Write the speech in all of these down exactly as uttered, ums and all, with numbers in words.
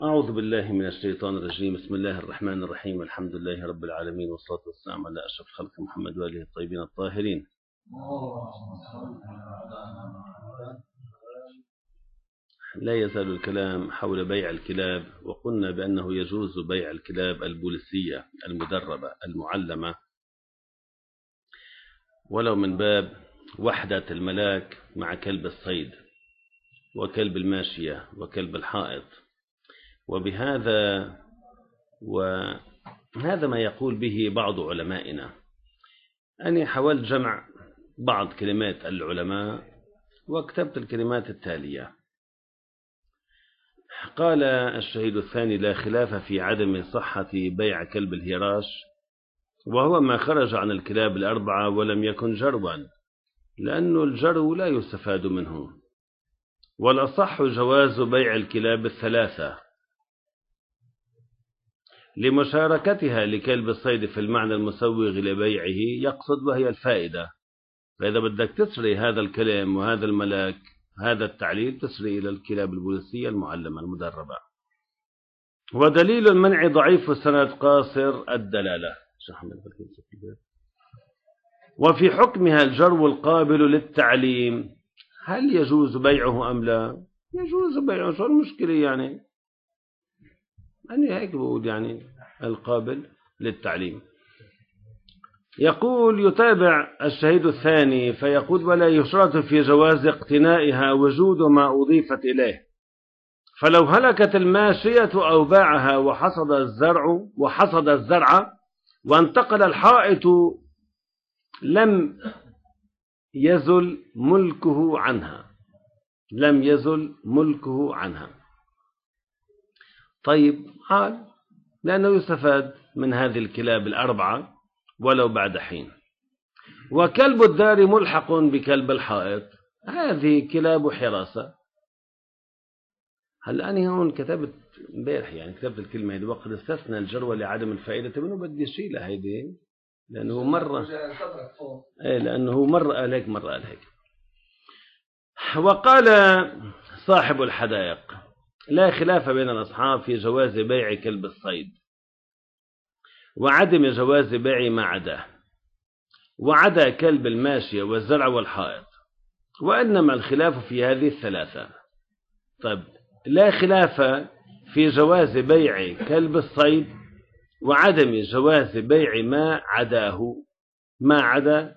أعوذ بالله من الشيطان الرجيم. بسم الله الرحمن الرحيم. الحمد لله رب العالمين، والصلاة والسلام على أشرف الخلق محمد وآله الطيبين الطاهرين. لا يزال الكلام حول بيع الكلاب، وقلنا بأنه يجوز بيع الكلاب البوليسية المدربة المعلمة ولو من باب وحدة الملاك مع كلب الصيد وكلب الماشية وكلب الحائط. وبهذا وهذا ما يقول به بعض علمائنا. أنا حاولت جمع بعض كلمات العلماء وكتبت الكلمات التالية. قال الشهيد الثاني: لا خلاف في عدم صحة بيع كلب الهراش، وهو ما خرج عن الكلاب الأربعة ولم يكن جروا، لأن الجرو لا يستفاد منه، والأصح جواز بيع الكلاب الثلاثة لمشاركتها لكلب الصيد في المعنى المسوغ لبيعه يقصد، وهي الفائدة. فإذا بدك تسري هذا الكلام وهذا الملاك هذا التعليل تسري إلى الكلاب البوليسية المعلمة المدربة. ودليل المنع ضعيف السند قاصر الدلالة. وفي حكمها الجرو القابل للتعليم، هل يجوز بيعه أم لا؟ يجوز بيعه، شو المشكلة يعني؟ أنا هيك بقول يعني القابل للتعليم. يقول: يتابع الشهيد الثاني فيقول: ولا يشرط في جواز اقتنائها وجود ما أضيفت إليه، فلو هلكت الماشية أو باعها وحصد الزرع وحصد الزرع وانتقل الحائط لم يزل ملكه عنها لم يزل ملكه عنها. طيب، قال لأنه يستفاد من هذه الكلاب الأربعة ولو بعد حين. وكلب الدار ملحق بكلب الحائط، هذه كلاب حراسة. هل أنا هون كتبت امبارح يعني كتبت الكلمة هذه: وقد استثنى الجرو لعدم الفائدة منه، بدي شيلها هيدي لأنه مرة إيه لأنه مرة قال هيك مرة قال هيك. وقال صاحب الحدائق: لا خلاف بين الأصحاب في جواز بيع كلب الصيد وعدم جواز بيع ما عداه، وعدا كلب الماشية والزرع والحائط، وإنما الخلاف في هذه الثلاثة. طيب، لا خلاف في جواز بيع كلب الصيد وعدم جواز بيع ما عداه ما عدا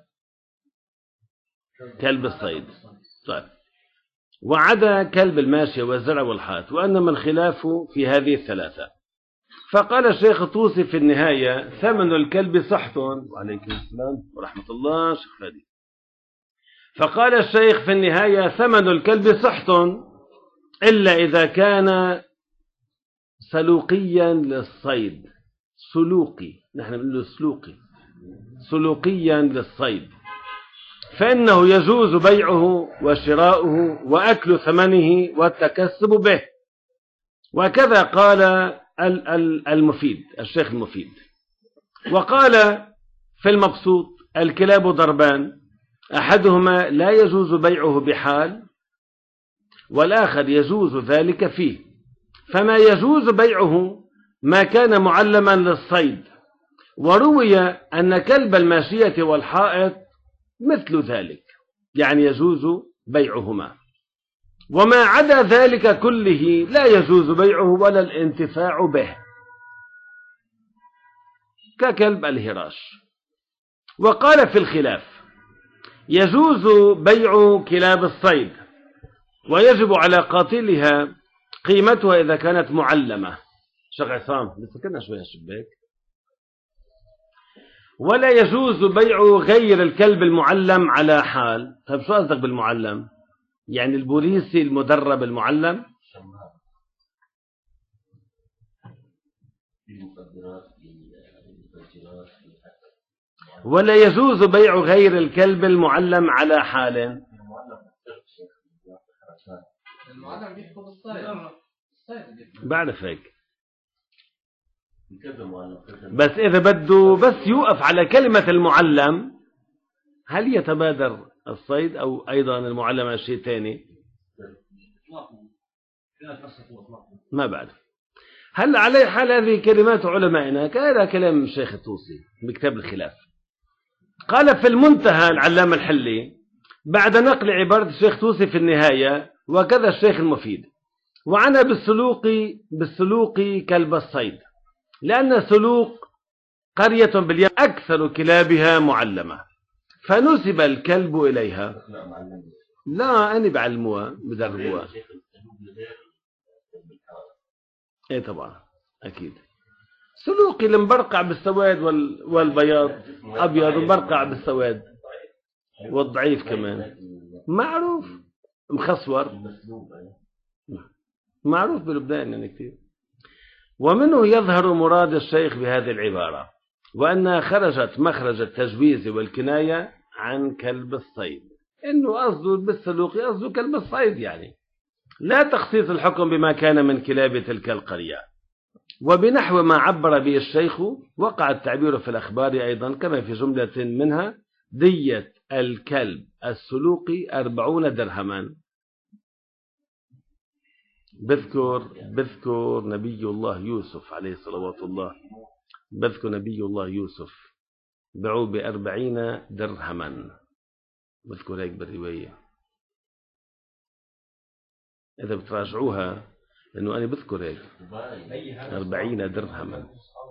كلب الصيد. طيب، وعدا كلب الماشية والزرع والحائط، وإنما الخلاف في هذه الثلاثة. فقال الشيخ الطوسي في النهاية: ثمن الكلب سحت. وعليكم السلام ورحمة الله شيخ فادي. فقال الشيخ في النهاية: ثمن الكلب سحت إلا إذا كان سلوقيا للصيد. سلوقي، نحن بنقول له سلوقي، سلوقيا للصيد، فإنه يجوز بيعه وشراؤه وأكل ثمنه والتكسب به. وكذا قال المفيد الشيخ المفيد. وقال في المبسوط: الكلاب ضربان، أحدهما لا يجوز بيعه بحال، والآخر يجوز ذلك فيه. فما يجوز بيعه ما كان معلما للصيد، وروي أن كلب الماشية والحائط مثل ذلك، يعني يجوز بيعهما. وما عدا ذلك كله لا يجوز بيعه ولا الانتفاع به، ككلب الهراش. وقال في الخلاف: يجوز بيع كلاب الصيد، ويجب على قاتلها قيمتها إذا كانت معلمة. شيخ عصام لسه كنا شوية الشباك. ولا يجوز بيع غير الكلب المعلم على حال. طيب، شو قصدك بالمعلم؟ يعني البوليسي المدرب المعلم؟ ولا يجوز بيع غير الكلب المعلم على حال. بعرف هيك، بس إذا بده بس يوقف على كلمة المعلم، هل يتبادر الصيد أو أيضا المعلم على شيء ثاني؟ ما بعرف. هل على حال هذه كلمات علمائنا، كهذا كلام الشيخ الطوسي بكتاب الخلاف. قال في المنتهى العلامة الحلي بعد نقل عبارة الشيخ طوسي في النهاية وكذا الشيخ المفيد: وعنا بالسلوق بالسلوق كلب الصيد، لأن سلوق قرية باليمن أكثر كلابها معلمة، فنسب الكلب إليها. لا أنا بعلموها بدربوها. إيه طبعا أكيد. سلوقي المبرقع بالسواد والبياض، أبيض ومبرقع بالسواد والضعيف كمان معروف، مخصور معروف بلبنان يعني كثير. ومنه يظهر مراد الشيخ بهذه العبارة، وأنها خرجت مخرج التجويز والكناية عن كلب الصيد، إنه قصده بالسلوقي قصده كلب الصيد، يعني لا تخصيص الحكم بما كان من كلاب تلك القرية. وبنحو ما عبر به الشيخ وقع التعبير في الأخبار أيضا، كما في جملة منها: دية الكلب السلوقي أربعون درهما. بذكر بذكر نبي الله يوسف عليه صلوات الله، بذكر نبي الله يوسف باعوه بأربعين درهما، بذكر هيك بالرواية، إذا بتراجعوها لأنه أنا بذكر هيك أربعين درهما،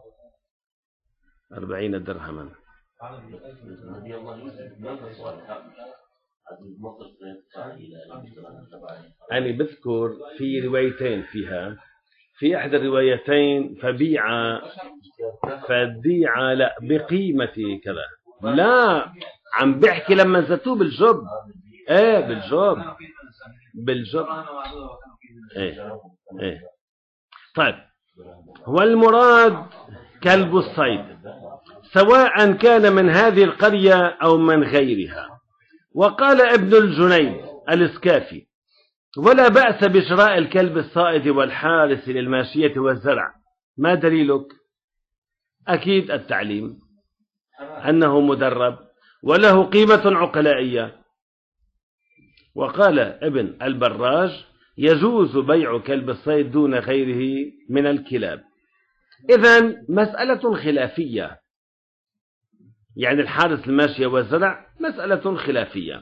أربعين درهما. أنا بذكر في روايتين فيها، في إحدى الروايتين فبيع فبيع لا بقيمة كذا، لا عم بحكي لما زتوه بالجب، ايه بالجب بالجب ايه ايه. طيب، هو المراد كلب الصيد سواء كان من هذه القرية أو من غيرها. وقال ابن الجنيد الإسكافي: ولا بأس بشراء الكلب الصائد والحارس للماشية والزرع. ما دليلك؟ أكيد التعليم، أنه مدرب وله قيمة عقلائية. وقال ابن البراج: يجوز بيع كلب الصيد دون غيره من الكلاب. إذن مسألة خلافية، يعني الحارس الماشية والزرع مسألة خلافية.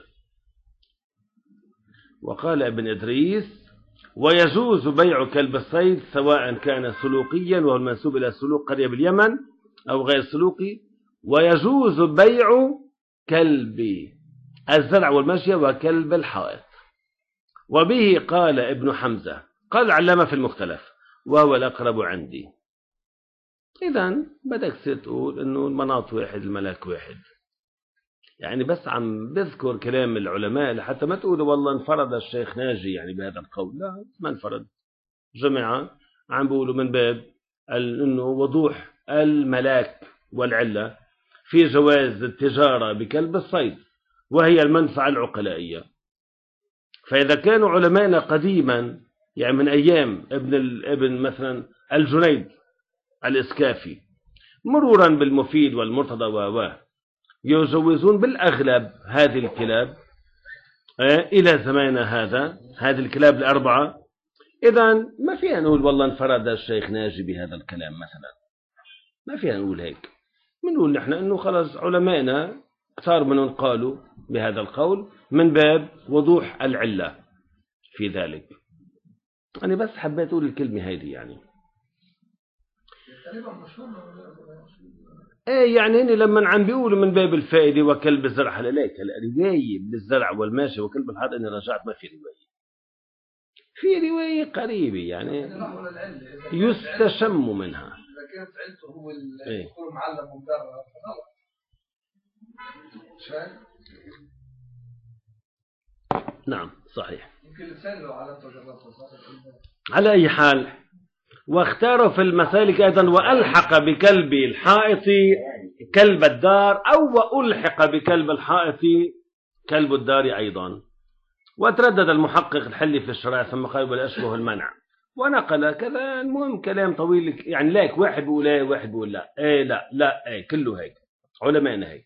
وقال ابن إدريس: ويجوز بيع كلب الصيد سواء كان سلوقيا وهو المنسوب إلى سلوق قرية باليمن أو غير سلوقي، ويجوز بيع كلب الزرع والماشية وكلب الحائط. وبه قال ابن حمزة، قال العلامة في المختلف، وهو الأقرب عندي. إذن بدك تصير تقول إنه المناط واحد الملاك واحد، يعني بس عم بذكر كلام العلماء لحتى ما تقولوا والله انفرد الشيخ ناجي يعني بهذا القول. لا، ما انفرد، جماعة عم بيقولوا من باب إنه وضوح الملاك والعلة في جواز التجارة بكلب الصيد، وهي المنفعة العقلائية. فإذا كانوا علماءنا قديما، يعني من أيام ابن الابن مثلا الجنيد الإسكافي مرورا بالمفيد والمرتضى و يجوزون بالأغلب هذه الكلاب إلى زماننا هذا، هذه الكلاب الأربعة. إذن ما فيها نقول والله انفرد الشيخ ناجي بهذا الكلام مثلا، ما فيها نقول هيك. بنقول نحن إنه خلص علمائنا كثار منهم قالوا بهذا القول من باب وضوح العلة في ذلك. أنا بس حبيت أقول الكلمة هذه يعني. ايه يعني هني لما عم بيقولوا من باب الفائدة وكلب الزرع، هلا ليك الرواية بالزرع والماشي وكلب الحائط أنا رجعت ما في رواية، في رواية قريبة يعني يستشم منها. إذا كانت علته هو اللي يكون معلم ومدرب فغلط. نعم صحيح. يمكن لسانه على على أي حال، واختاروا في المسالك أيضا وألحق بكلب الحائط كلب الدار، أو وألحق بكلب الحائط كلب الدار أيضا. وتردد المحقق الحلي في الشرائع ثم قال ولا أشبه المنع، ونقل كذا. المهم كلام طويل يعني، لاك واحد بيقول ايه واحد بيقول لا ايه لا لا ايه، كله هيك علماءنا هيك.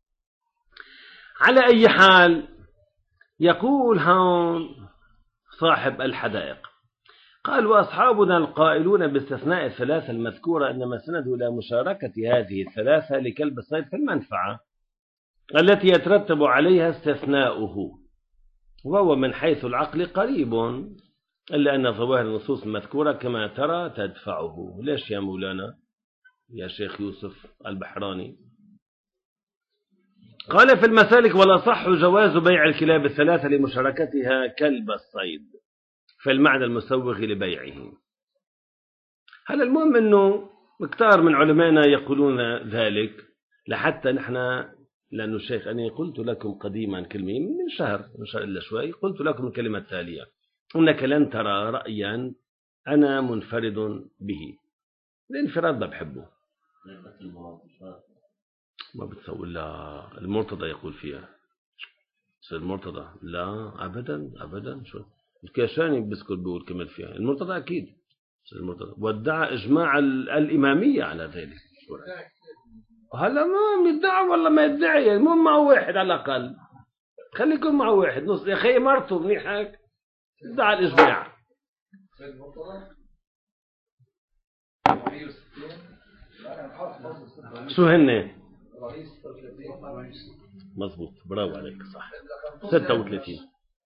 على أي حال، يقول هون صاحب الحدائق: قال وأصحابنا القائلون باستثناء الثلاثة المذكورة إنما سندوا إلى مشاركة هذه الثلاثة لكلب الصيد في المنفعة التي يترتب عليها استثناؤه، وهو من حيث العقل قريب، إلا أن ظواهر النصوص المذكورة كما ترى تدفعه. ليش يا مولانا يا شيخ يوسف البحراني؟ قال في المسالك والأصح جواز بيع الكلاب الثلاثة لمشاركتها كلب الصيد في المعنى المسوغ لبيعه. هل المهم أنه كتار من علمائنا يقولون ذلك، لحتى نحن، لأنه الشيخ أنا قلت لكم قديما كلمة من شهر من شهر إلا شوي، قلت لكم الكلمة التالية: إنك لن ترى رأيا أنا منفرد به. الانفراد ما بحبه، ما بتسوي لا المرتضى يقول فيها سيد المرتضى، لا أبدا أبدا. شو الكاشاني بذكر بيقول كمان فيها المرتضى أكيد سيد المرتضى، وادعى إجماع الإمامية على ذلك. هلا ما يدعي والله ما يدعي، المهم معه واحد على الأقل، خلي يكون معه واحد نص. يا أخي مرته منيح هيك ادعى الإجماع. شو هن؟ مظبوط، برافو عليك، صح. ستة وثلاثين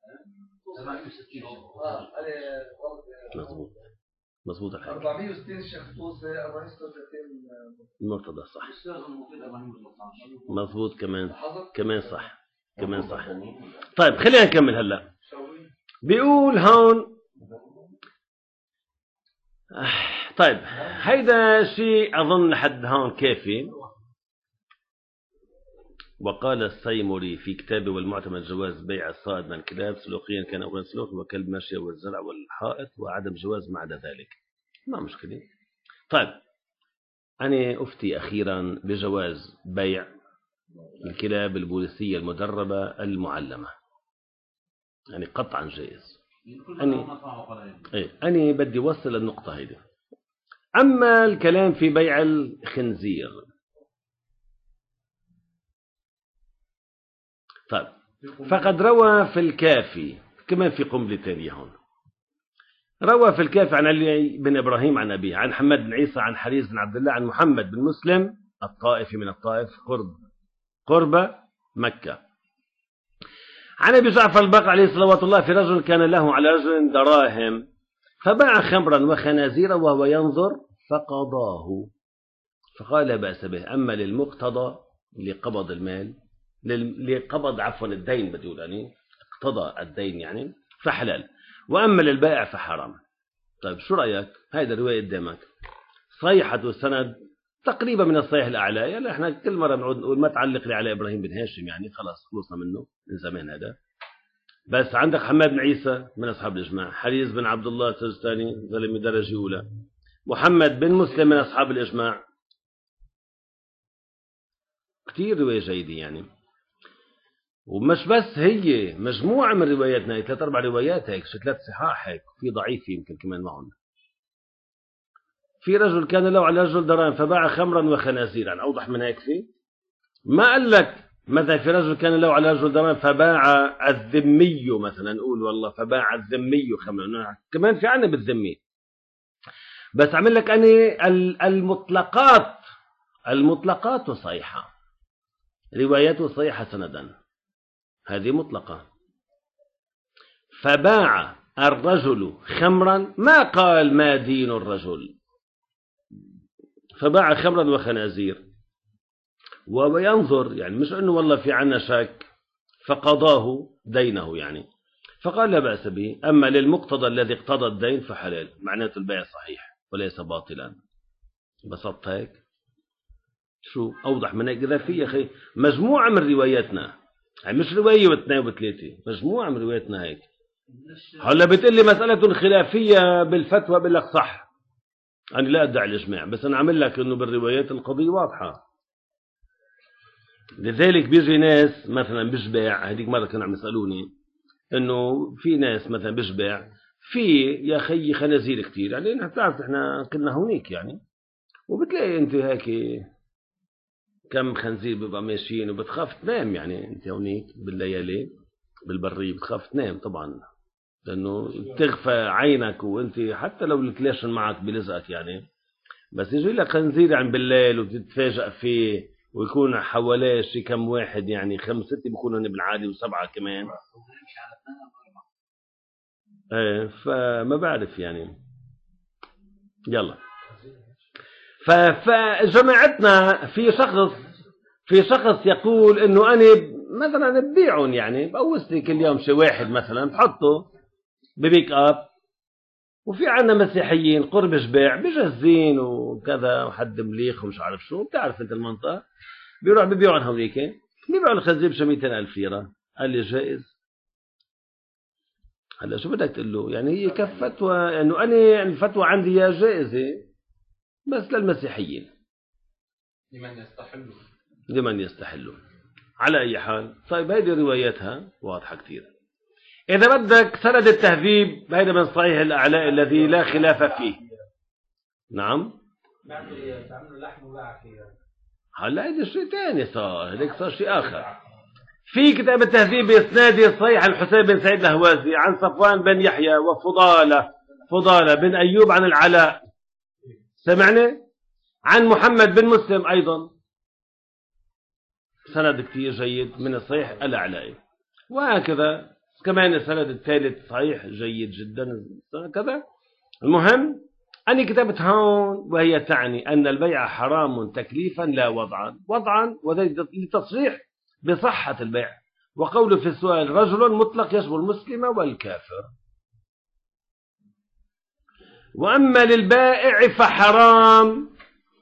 مظبوط مظبوط الحاجة. أربعمية وستين شيخ طوسي، أربعمية وستة وثلاثين المرتضى، صح مظبوط، كمان كمان صح كمان صح. طيب خلينا نكمل هلا. بيقول هون طيب هيدا شيء أظن لحد هون كافي. وقال السيمري في كتابه والمعتمد جواز بيع الصائد من الكلاب سلوقيا كان أولا سلوك وكلب ماشية والزرع والحائط، وعدم جواز ما عدا ذلك، ما مشكلة. طيب أنا أفتي أخيرا بجواز بيع الكلاب البوليسية المدربة المعلمة، يعني قطعا جائز. أنا إيه أنا بدي وصل النقطة هيدي. أما الكلام في بيع الخنزير، طيب فقد روى في الكافي، كمان في قنبلة تانية هون، روى في الكافي عن علي بن إبراهيم عن أبيه عن حماد بن عيسى عن حريز بن عبد الله عن محمد بن مسلم الطائفي من الطائف قرب قرب مكة عن أبي جعفر الباقر عليه صلوات الله في رجل كان له على رجل دراهم فباع خمرا وخنازيرا وهو ينظر فقضاه، فقال لا بأس به. أما للمقتضى لقبض المال لقبض عفوا الدين بدول يعني اقتضى الدين يعني فحلال، وأما للبائع فحرام. طيب شو رأيك؟ هذه الرواية قدامك صيحة السند تقريبا من الصحيح الأعلى، يعني احنا كل مرة نعود نقول ما تعلق لي على إبراهيم بن هاشم، يعني خلاص خلصنا منه من زمان هذا. بس عندك حماد بن عيسى من أصحاب الإجماع، حريز بن عبد الله السجستاني ظلم درجة أولى، محمد بن مسلم من أصحاب الإجماع، كتير رواية جيدة يعني. ومش بس هي مجموعة من رواياتنا، هي ثلاث أربع روايات هيك، ثلاث صحاح هيك، في ضعيف يمكن كمان معهم. في رجل كان له على رجل دراهم فباع خمرا وخنازيرا، أوضح من هيك في ما قال لك مثلا في رجل كان له على رجل دراهم فباع الذمي مثلا، نقول والله فباع الذمي خمرا، كمان في عنا بالذمي. بس عمل لك أنا المطلقات المطلقات صحيحة، روايته صحيحة سندا، هذه مطلقة. فباع الرجل خمرا، ما قال ما دين الرجل، فباع خمرا وخنازير وهو ينظر، يعني مش أنه والله في عنا شك، فقضاه دينه يعني، فقال لا بأس به. أما للمقتضى الذي اقتضى الدين فحلال، معناته البيع صحيح وليس باطلا. بسطت هيك؟ شو أوضح من هيك؟ إذا في يا أخي مجموعة من رواياتنا، يعني مش رواية واثنين وثلاثة، مجموعة من رواياتنا هيك. هلا بتقول لي مسألة خلافية بالفتوى، بقول لك صح، أنا لا أدعي الإجماع، بس أنا عامل لك إنه بالروايات القضية واضحة. لذلك بيجي ناس مثلا بيشبع، هذيك مرة كانوا عم يسألوني إنه في ناس مثلا بيشبع في يا أخي خنازير كتير، يعني نحن بتعرف إحنا كنا هونيك يعني، وبتلاقي أنت هيك كم خنزير بيبقى ماشيين وبتخاف تنام، يعني أنت هونيك بالليالي بالبرية بتخاف تنام طبعا، لأنه تغفى عينك وأنت حتى لو الكلاشن معك بلزقك يعني، بس يجي لك خنزير عن بالليل وتتفاجأ فيه ويكون حواليه شي كم واحد، يعني خمس ستة بيكونوا بالعادي وسبعة كمان. ايه فما بعرف يعني. يلا فجماعتنا في شخص في شخص يقول انه انا مثلا ببيعهم، يعني بقوس لي كل يوم شي واحد مثلا بحطه ببيك اب، وفي عنا مسيحيين قرب جباع بجهزين وكذا وحد مليخ ومش عارف شو، بتعرف انت المنطقه، بيروح ببيعهم هونيك، بيبيعوا الخنزير ب مئتين ألف ليره. قال لي جائز؟ هلا شو بدك تقول له؟ يعني هي كف فتوى انه انا الفتوى عندي يا جائزه بس للمسيحيين لمن يستحلوا لمن يستحلوا. على اي حال، طيب هيدي روايتها واضحه كثير. اذا بدك سند التهذيب هيدا من صحيح الاعلاء الذي لا خلاف فيه. نعم بيعملوا لحم وباع فيها. هلا هيدا شيء ثاني، صار هيك صار شيء اخر. في كتاب التهذيب بإسناده صحيح عن حسين بن سعيد الهوازي عن صفوان بن يحيى وفضالة فضالة بن أيوب عن العلاء، سمعني؟ عن محمد بن مسلم أيضا، سند كتير جيد من الصحيح الأعلائي. وهكذا كمان السند الثالث صحيح جيد جدا كذا. المهم أني كتبت هون وهي تعني أن البيع حرام تكليفا لا وضعا، وضعا لتصريح بصحة البيع. وقوله في السؤال رجل مطلق يشمل المسلم والكافر. وأما للبائع فحرام،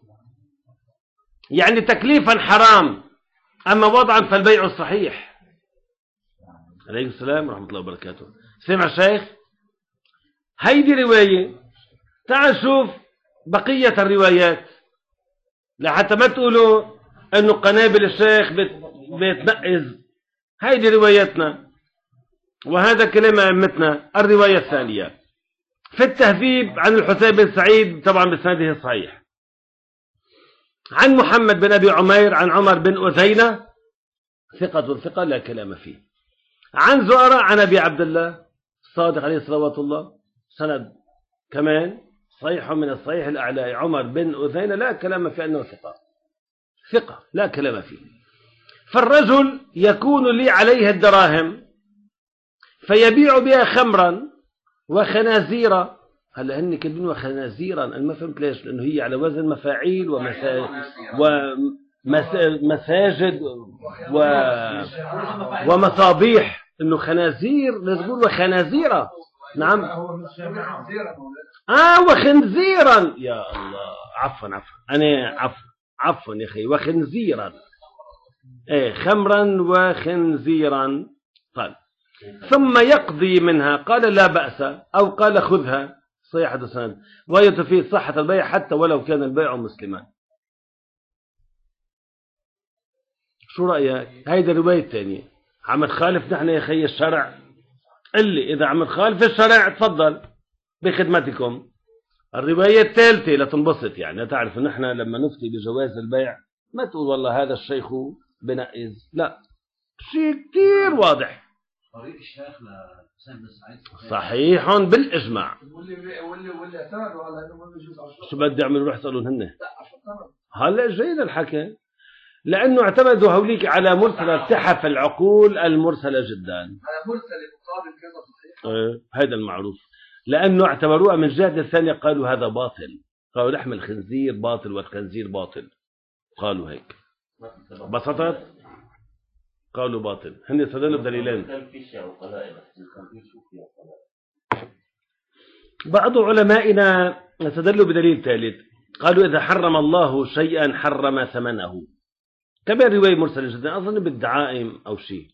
يعني تكليفا حرام، أما وضعا فالبيع الصحيح. عليكم السلام ورحمة الله وبركاته. سمع شيخ، هيدي رواية، تعال شوف بقية الروايات لحتى ما تقولوا أنه قنابل الشيخ بيتنقز. هيدي روايتنا وهذا كلام أئمتنا. الرواية الثانية في التهذيب عن الحسين بن سعيد طبعا بسنده الصحيح عن محمد بن أبي عمير عن عمر بن أذينة ثقة ثقة لا كلام فيه، عن زهرة عن أبي عبد الله الصادق عليه صلوات الله، سند كمان صحيح من الصحيح الأعلى، عمر بن أذينة لا كلام في أنه ثقة ثقة لا كلام فيه. فالرجل يكون لي عليه الدراهم فيبيع بها خمرا وخنازيرا. هلا هن كاتبين وخنازيرا، انا ما فهمت ليش، لانه هي على وزن مفاعيل ومسا... ومساجد و... ومصابيح، انه خنازير لازم تقول وخنازيرا. نعم اه وخنزيرا، يا الله عفوا عفوا انا عفوا عفوا يا اخي، وخنزيرا ايه خمرا وخنزيرا. طيب ثم يقضي منها، قال لا بأس أو قال خذها، صحيح السند، وهي تفيد صحة البيع حتى ولو كان البيع مسلما. شو رأيك؟ هيدا الرواية الثانية. عم تخالف نحن يا خي الشرع؟ اللي إذا عم تخالف الشرع تفضل بخدمتكم. الرواية الثالثة لتنبسط، يعني تعرف نحن لما نفتي بجواز البيع ما تقول والله هذا الشيخ بنقز، لا، شيء كثير واضح. طريق الشيخ لحسين بن سعيد صحيح بالإجماع. واللي واللي واللي اعتمدوا على انه ما بيجوز على شو بدي أعمل؟ روح اسألون هن. لا عشان هلا جيد الحكي، لأنه اعتمدوا هوليك على مرسل تحف العقول المرسلة جدا، على مرسل مقابل كذا صحيح. اه هذا المعروف، لأنه اعتبروها من جهة الثانية قالوا هذا باطل، قالوا لحم الخنزير باطل والخنزير باطل، قالوا هيك بسطت، قالوا باطل. هن استدلوا بدليلين. بعض علمائنا استدلوا بدليل ثالث، قالوا إذا حرم الله شيئا حرم ثمنه، كمان رواية مرسلة جدا أظن بالدعائم أو شيء،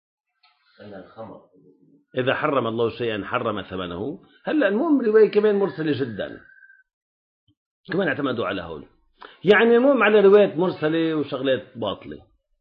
إذا حرم الله شيئا حرم ثمنه. هلا المهم رواية كمان مرسلة جدا، كمان اعتمدوا على هون، يعني المهم على رواية مرسلة وشغلات باطلة.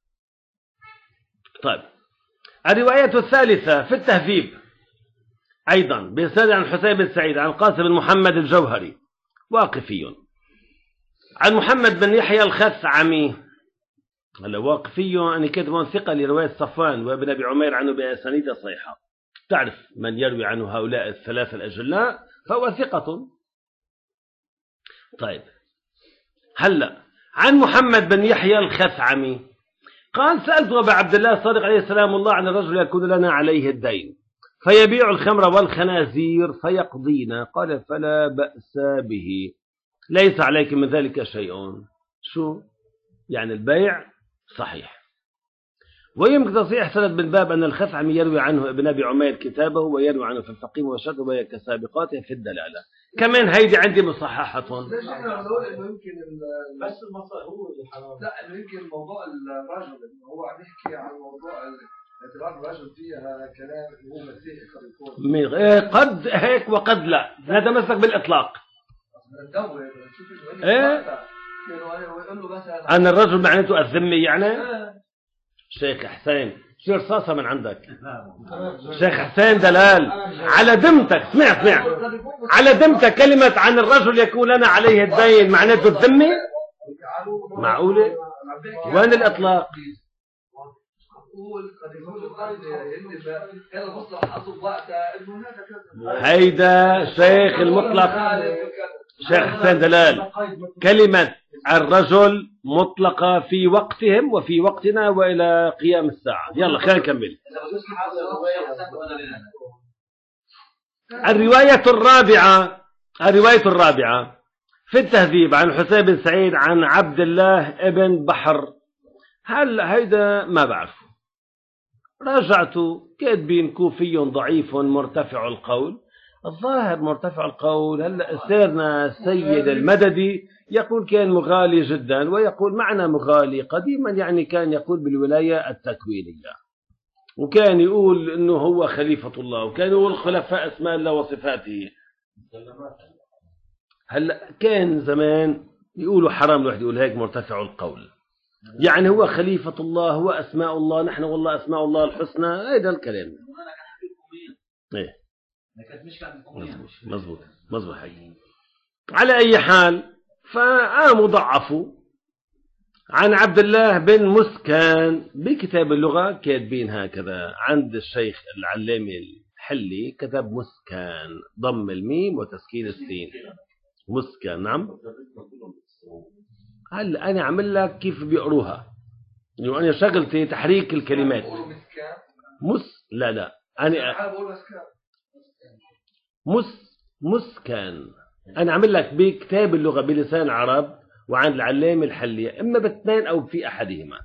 طيب الرواية الثالثة في التهذيب أيضا بإسناد عن حسين بن سعيد عن قاسم بن محمد الجوهري واقفي عن محمد بن يحيى الخثعمي. هلا واقفي أنا كاتبون ثقة لرواية صفوان وابن أبي عمير عنه بأسانيد صحيحة. تعرف من يروي عنه هؤلاء الثلاثة الأجلاء فهو ثقة. طيب هلا عن محمد بن يحيى الخثعمي قال سألت أبا عبد الله الصادق عليه السلام الله عن الرجل يكون لنا عليه الدين فيبيع الخمر والخنازير فيقضينا، قال فلا بأس به، ليس عليك من ذلك شيء. شو يعني البيع صحيح. ويمكن تصحيح سند بالباب أن الخثعمي يروي عنه ابن أبي عمير كتابه ويروي عنه في الفقيه وشرطه وهي كسابقاته في الدلالة. كمان هيدي عندي مصححة. بس المصاري هو الحرام. لا انه يمكن موضوع الرجل انه هو عم يحكي عن موضوع اعتبار الرجل فيها كلام انه هو مسيحي قد يكون قد هيك وقد لا، هذا مسك بالإطلاق. ايه أن الرجل معناته الذمي يعني. شيخ حسين شو رصاصة من عندك؟ شيخ حسين دلال على دمتك، اسمع اسمع على دمتك كلمة عن الرجل يكون لنا عليه الدين معناته الذمي؟ معقولة؟ وين الإطلاق؟ هيدا شيخ المطلق. شيخ حسين دلال كلمة الرجل مطلقة في وقتهم وفي وقتنا وإلى قيام الساعة. يلا خلينا نكمل. الرواية الرابعة الرواية الرابعة في التهذيب عن حسين بن سعيد عن عبد الله ابن بحر. هل هيدا ما بعرفه، راجعت كاتبين كوفي ضعيف مرتفع القول. الظاهر مرتفع القول. هلا سيرنا سيد المددي يقول كان مغالي جدا، ويقول معنى مغالي قديما يعني كان يقول بالولاية التكوينية، وكان يقول انه هو خليفة الله، وكان يقول خلفاء اسماء الله وصفاته. هلا كان زمان يقولوا حرام الواحد يقول هيك مرتفع القول، يعني هو خليفة الله، هو اسماء الله، نحن والله اسماء الله الحسنى، هذا الكلام. ايه مظبوط مظبوط حقيقي. على أي حال فقاموا ضعفوا عن عبد الله بن مسكان بكتاب اللغة، كاتبين هكذا عند الشيخ العلامي الحلي كتب مسكان ضم الميم وتسكين السين مسكان. نعم. هل أنا أعمل لك كيف بيقروها، يعني أنا شغلتي تحريك الكلمات. مس لا لا أنا مس مسكان أنا أعمل لك بكتاب اللغة بلسان العرب وعند العلامة الحلية، إما باثنين أو في أحدهما.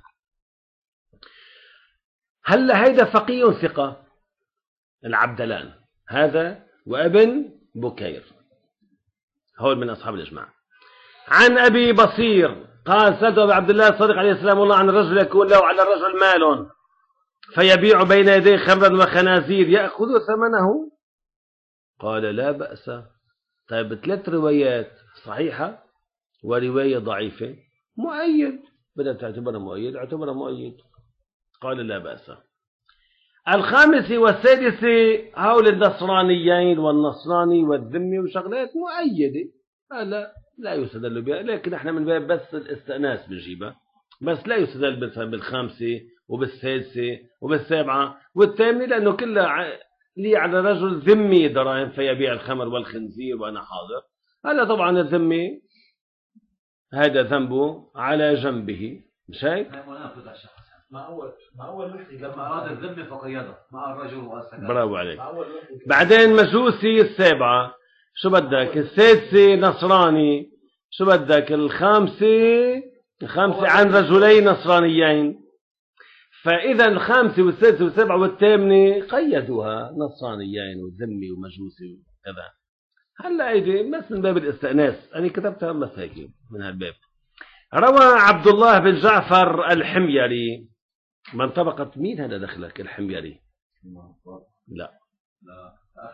هلا هيدا فقيه ثقة العبدلان هذا وابن بكير، هول من أصحاب الإجماع. عن أبي بصير قال سألت أبي عبد الله الصادق عليه السلام الله عن الرجل يكون له على الرجل مال فيبيع بين يديه خمرا وخنازير يأخذ ثمنه، قال لا بأس. طيب ثلاث روايات صحيحة ورواية ضعيفة مؤيد، بدأ تعتبرها مؤيد اعتبرها مؤيد، قال لا بأس. الخامس والسادس هول النصرانيين والنصراني والذمي وشغلات مؤيدة، لا لا يستدل بها، لكن احنا من باب بس الاستئناس بنجيبها، بس لا يستدل بالخامسة وبالسادسة وبالسابعة والثامنة، لأنه كلها لي على رجل ذمي دراهم فيبيع الخمر والخنزير وأنا حاضر. هذا طبعا الذمي هذا ذنبه على جنبه، مش هيك؟ ما أول ما أول وحدة لما أراد الذم فقيده مع الرجل والسكان. برافو عليك. بعدين مجوسي السابعة، شو بدك؟ السادسة نصراني، شو بدك؟ الخامسة الخامسة عن رجلين نصرانيين، فإذا الخامسة والسادسة والسابعة والثامنة قيدوها نصرانيين وذمي ومجوسي وكذا. هلا ايدي بس من باب الاستئناس، أنا كتبتها بس هيك من هالباب. روى عبد الله بن جعفر الحميري من طبقة مين هذا دخلك الحميري؟ لا لا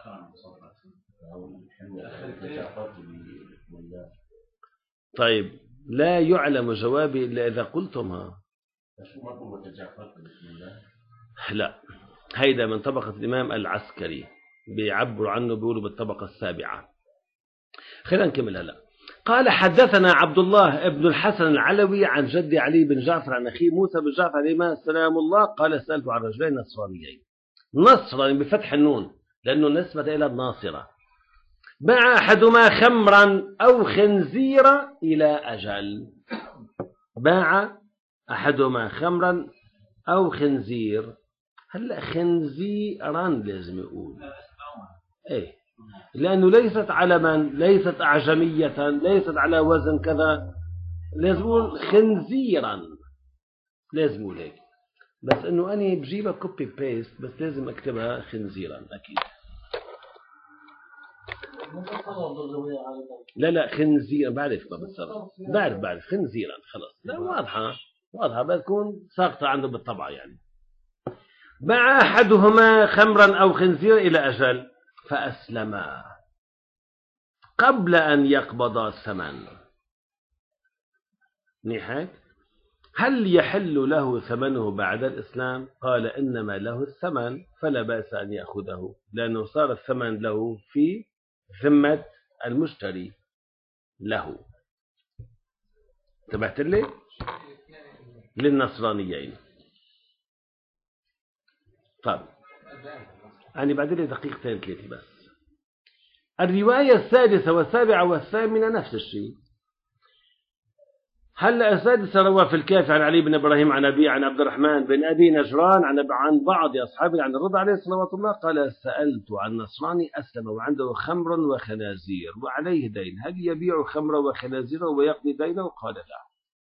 طيب لا يعلم جوابي إلا إذا قلتمها. لا هيدا من طبقة الإمام العسكري بيعبروا عنه بيقولوا بالطبقة السابعة. خلينا نكمل هلا. قال حدثنا عبد الله ابن الحسن العلوي عن جدي علي بن جعفر عن أخيه موسى بن جعفر عليه السلام الله قال سألت عن رجلين نصرانيين نصرا بفتح النون لأنه نسبة إلى الناصرة. باع أحدهما خمرا أو خنزيرا إلى أجل. باع أحدهما خمرا أو خنزير. هلا خنزيرا لازم يقول إيه، لأنه ليست علما، ليست أعجمية، ليست على وزن كذا، لازم يقول خنزيرا، لازم يقول هيك. بس إنه أنا بجيبها كوبي بيست، بس لازم أكتبها خنزيرا أكيد. لا لا خنزيرا، بعرف ما بتصرف، بعرف بعرف خنزيرا خلاص، لا واضحة واضحة، بتكون ساقطة عنده بالطبع يعني. باع أحدهما خمرا أو خنزيرا إلى أجل فأسلما قبل أن يقبض الثمن. نحات هل يحل له ثمنه بعد الإسلام؟ قال إنما له الثمن فلا بأس أن يأخذه، لأنه صار الثمن له في ذمة المشتري له. انتبهت لي؟ للنصرانيين. طيب أنا بعد لي دقيقتين ثلاثة بس. الرواية السادسة والسابعة والثامنة نفس الشيء. هلا السادسة روى في الكافي عن علي بن إبراهيم عن أبي عن عبد الرحمن بن أبي نجران عن عن بعض أصحابه عن الرضا عليه صلوات الله قال: سألت عن نصراني أسلم وعنده خمر وخنازير وعليه دين، هل يبيع خمر وخنازير ويقضي دينه؟ قال لا.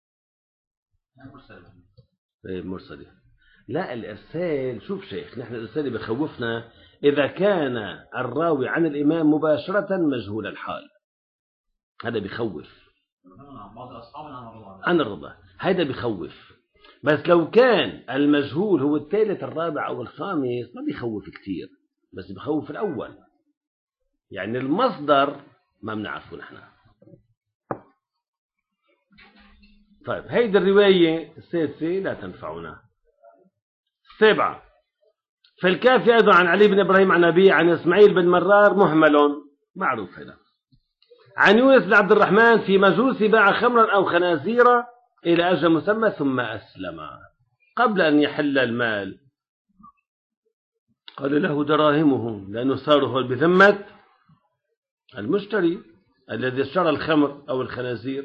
مرسل. لا الإرسال، شوف شيخ، نحن الإرسال بخوفنا إذا كان الراوي عن الإمام مباشرة مجهول الحال، هذا بخوف. عن الرضا هذا بخوف. بس لو كان المجهول هو الثالث الرابع أو الخامس ما بيخوف كتير، بس بخوف الأول، يعني المصدر ما بنعرفه نحن. طيب هيدي الرواية السادسة لا تنفعنا. السابعة في الكافي أيضا عن علي بن إبراهيم عن أبيه عن إسماعيل بن مرار مهمل معروف هنا، عن يونس بن عبد الرحمن في مجوس باع خمرا أو خنازير إلى أجل مسمى ثم أسلم قبل أن يحل المال. قال له دراهمه، لأنه صار هو بذمة المشتري الذي اشترى الخمر أو الخنازير،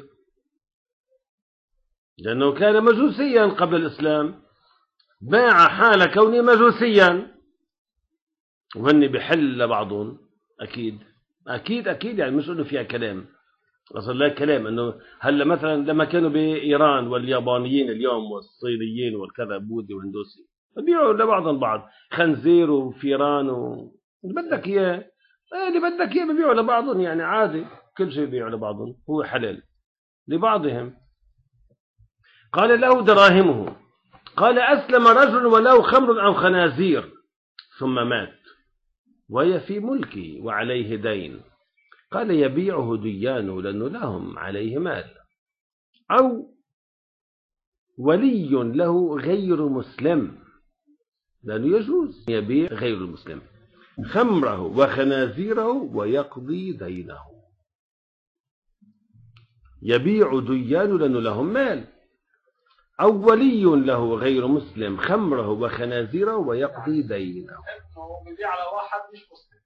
لأنه كان مجوسيا قبل الإسلام، باع حال كونه مجوسيا، وهن بحل بعضهم أكيد أكيد أكيد، يعني مش إنه فيها كلام، أصل لا كلام. إنه هلا مثلا لما كانوا بإيران واليابانيين اليوم والصينيين والكذا بوذي وهندوسي بيبيعوا لبعضهم بعض خنزير وفيران و اللي بدك إياه، اللي بدك إياه بيبيعوا لبعضهم، يعني عادي كل شيء بيبيعوا لبعضهم هو حلال لبعضهم. قال له دراهمه. قال أسلم رجل وله خمر أو خنازير ثم مات وهي في ملكي وعليه دين. قال يبيعه ديانه لأنه لهم عليه مال، أو ولي له غير مسلم، لأنه يجوز يبيع غير المسلم خمره وخنازيره ويقضي دينه. يبيع ديانه لأنه لهم مال، أو ولي له غير مسلم خمره وخنازيره ويقضي دينه. يبيع على واحد مش مسلم.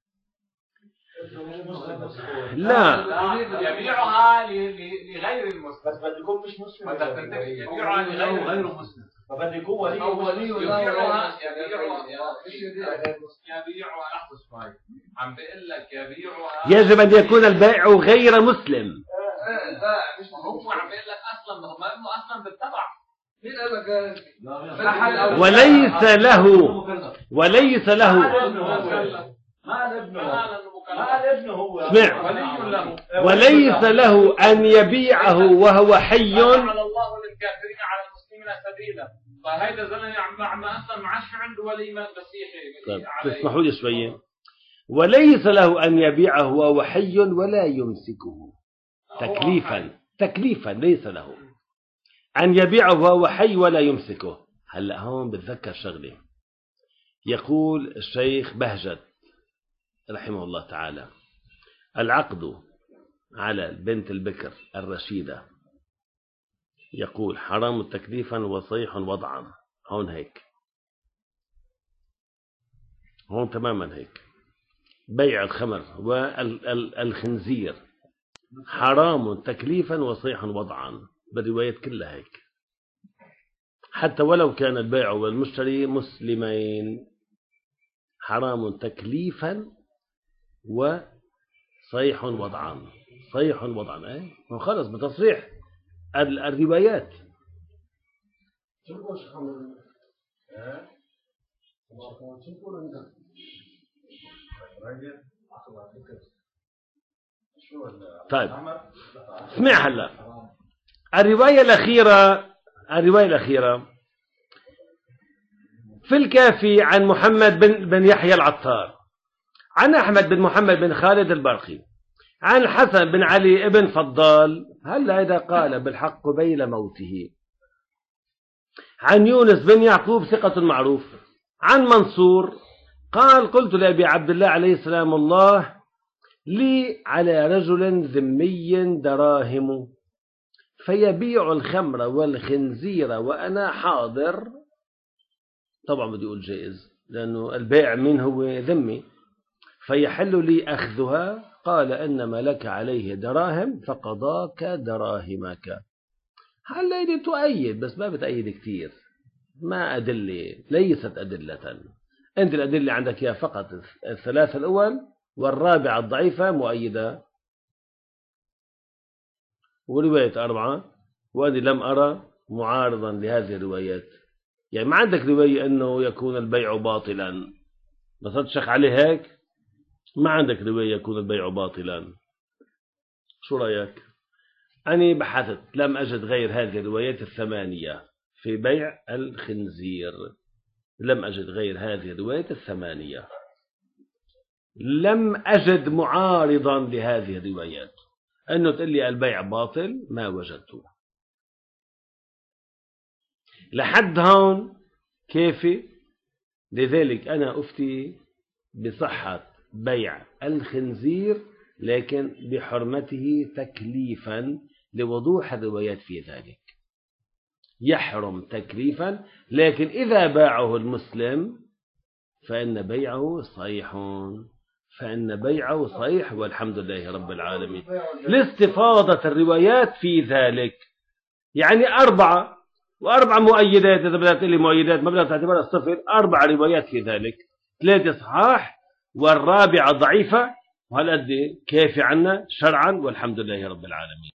لا يبيعها لغير المسلم، بس بده يكون مش مسلم. يبيعها لغير غير مسلم، فبده يكون ولي ولي يبيعها يبيعها لحظة شوي، عم بقول لك يبيعها يجب أن يكون البائع غير مسلم. لا مش هو عم بقول لك أصلا ما هو أصلا بالتبع. مين قال لك؟ وليس له وليس له ما ابنه ما ابنه هو اسمع، ولي له وليس له أن يبيعه وهو حي. على الله للكافرين على المسلمين سبيلا. فهيدا زلمه عم عم اصلا ما عادش عنده ولي مسيحي. طيب تسمحوا لي شويه. وليس له أن يبيعه وهو حي ولا يمسكه تكليفا تكليفا ليس له أن يبيعه وهو حي ولا يمسكه. هلا هون بتذكر شغله، يقول الشيخ بهجت رحمه الله تعالى: العقد على البنت البكر الرشيدة يقول حرام تكليفا وصيح وضعا. هون هيك هون تماما هيك. بيع الخمر والخنزير حرام تكليفا وصيحا وضعا، بالروايات كلها هيك، حتى ولو كان البائع والمشتري مسلمين، حرام تكليفا وصيح وضعا. صيح وضعا ايه خلص بتصريح الروايات. طيب اسمع هلا الرواية الأخيرة. الرواية الأخيرة في الكافي عن محمد بن, بن يحيى العطار عن أحمد بن محمد بن خالد البرقي عن الحسن بن علي بن فضال هلا إذا قال بالحق قبيل موته عن يونس بن يعقوب ثقة معروف عن منصور قال قلت لأبي عبد الله عليه السلام الله لي على رجل ذمي دراهم فيبيع الخمر والخنزير وأنا حاضر. طبعا بدي أقول جائز لأنه البائع من هو ذمي، فيحل لي أخذها. قال إنما لك عليه دراهم فقضاك دراهمك. هلا دي تؤيد بس ما بتأيد كتير، ما أدلة، ليست أدلة. أنت الأدلة عندك هي فقط الثلاثة الأول والرابعة الضعيفة مؤيدة، ورواية أربعة وأنا لم أرى معارضا لهذه الروايات. يعني ما عندك رواية أنه يكون البيع باطلا، بس تشك عليه هيك، ما عندك رواية يكون البيع باطلا. شو رأيك؟ أنا بحثت لم أجد غير هذه الروايات الثمانية في بيع الخنزير، لم أجد غير هذه الروايات الثمانية، لم أجد معارضا لهذه الروايات. أنه تقول لي البيع باطل ما وجدته. لحد هون كيفي؟ لذلك أنا أفتي بصحة بيع الخنزير لكن بحرمته تكليفا لوضوح الروايات في ذلك. يحرم تكليفا، لكن إذا باعه المسلم فإن بيعه صحيح، فإن بيعه صحيح والحمد لله رب العالمين. لاستفاضة الروايات في ذلك، يعني أربعة وأربع مؤيدات. إذا بدأت لي مؤيدات ما بدأت تعتبرها الصفر، أربع روايات في ذلك، ثلاثة صحاح والرابعة ضعيفة، وهالقد كافي عنا شرعا والحمد لله رب العالمين.